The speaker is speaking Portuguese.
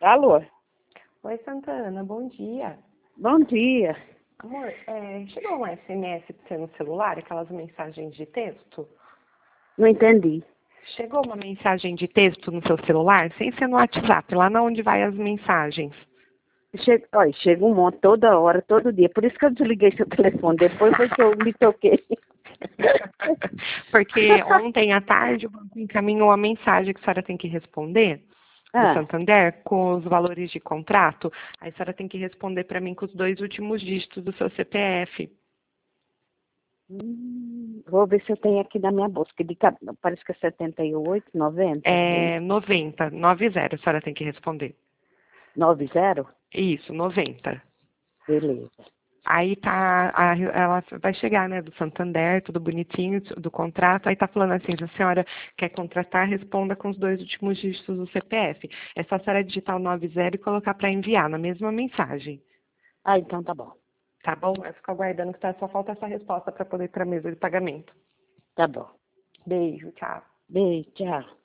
Alô? Oi, Santana, bom dia. Bom dia. Amor, chegou um SMS pro você no celular, aquelas mensagens de texto? Não entendi. Chegou uma mensagem de texto no seu celular, sem ser no WhatsApp, lá na onde vai as mensagens. Chega um monte toda hora, todo dia. Por isso que eu desliguei seu telefone. Depois foi que eu me toquei. Porque ontem à tarde o banco encaminhou a mensagem que a senhora tem que responder do Ah, Santander com os valores de contrato. Aí a senhora tem que responder para mim com os 2 últimos dígitos do seu CPF. vou ver se eu tenho aqui na minha bolsa. Parece que é 78, 90. É 90, 90, a senhora tem que responder. 90? Isso, 90. Beleza. Aí tá, ela vai chegar, né, do Santander, tudo bonitinho, do contrato, aí tá falando assim, se a senhora quer contratar, responda com os 2 últimos dígitos do CPF. É só a senhora digitar o 90 e colocar para enviar na mesma mensagem. Ah, então tá bom. Tá bom? Eu fico aguardando que só falta essa resposta para poder ir para a mesa de pagamento. Tá bom. Beijo, tchau. Beijo, tchau.